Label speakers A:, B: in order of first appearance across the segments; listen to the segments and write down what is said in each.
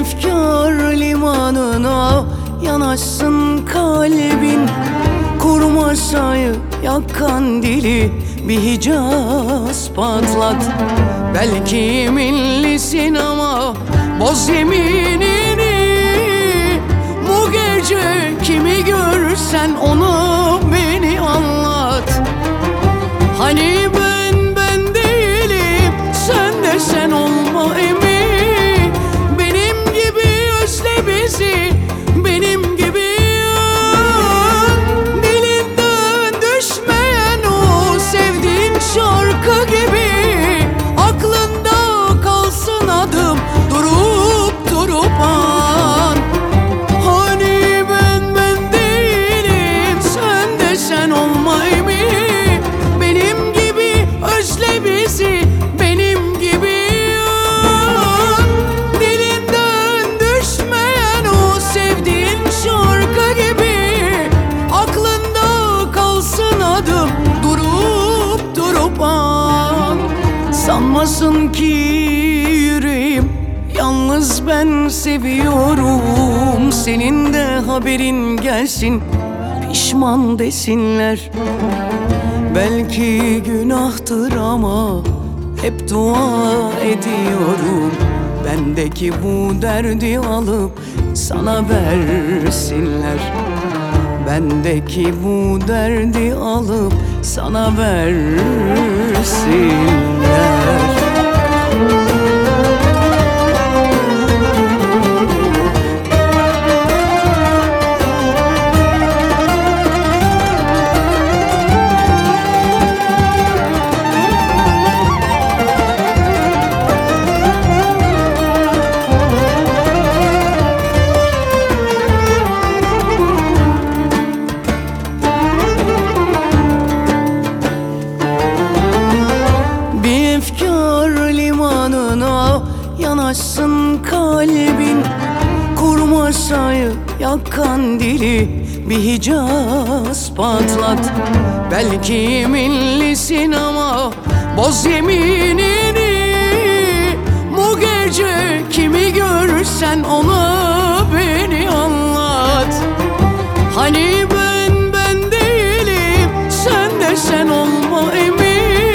A: efkar limanına yanaşsın kalbin. Kurmaşayı yak kandili, bir Hicaz patlat. Belki millisin ama boz yeminini. Bu gece kimi görsen onu beni anlat. Hani ben değilim, sen de sen olma emin. Benim gibi özle bizi, benim gibi yan. Dilinden düşmeyen o sevdiğin şarkı gibi. Aklında kalsın adım, durup an. Hani ben değilim, sen de sen olma emin. Benim gibi özle bizi, benim gibi yan. Dilinden düşmeyen o sevdiğin şarkı gibi. Aklında kalsın adım, durup an. Sanmasın ki yüreğim yalnız ben seviyorum. Senin de haberin gelsin, pişman desinler. Belki günahtır ama hep dua ediyorum. Bendeki bu derdi alıp sana versinler. Bendeki bu derdi alıp sana versinler. Limanına yanaşsın kalbin. Kurmaşayı yak kandili, bir Hicaz patlat. Belki millisin ama boz yeminini. Bu gece kimi görsen ona beni anlat. Hani ben değilim, sen de sen olma emin.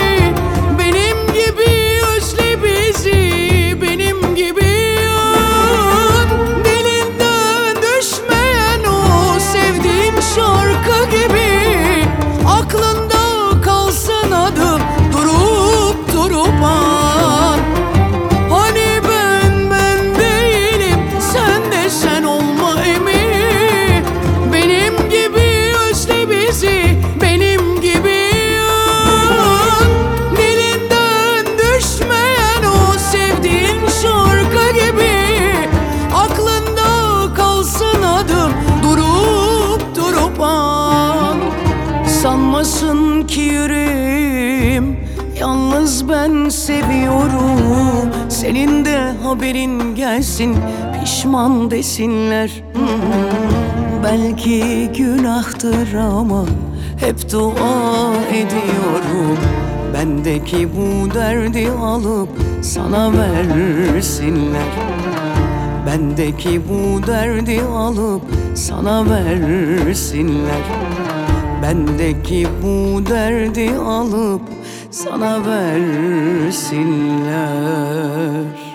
A: Şarkı gibi aklında kalsın adım, durup an. Hani ben değilim, sen de sen olma emin. Benim gibi özle bizi, benim gibi yan. Dilinden düşmeyen o sevdiğin şarkı gibi. Aklında kalsın adım, durup an. Sanmasın ki yüreğim yalnız ben seviyorum. Senin de haberin gelsin, pişman desinler. Belki günahtır ama hep dua ediyorum. Bendeki bu derdi alıp sana versinler. Bendeki bu derdi alıp sana versinler. Bendeki bu derdi alıp sana versinler.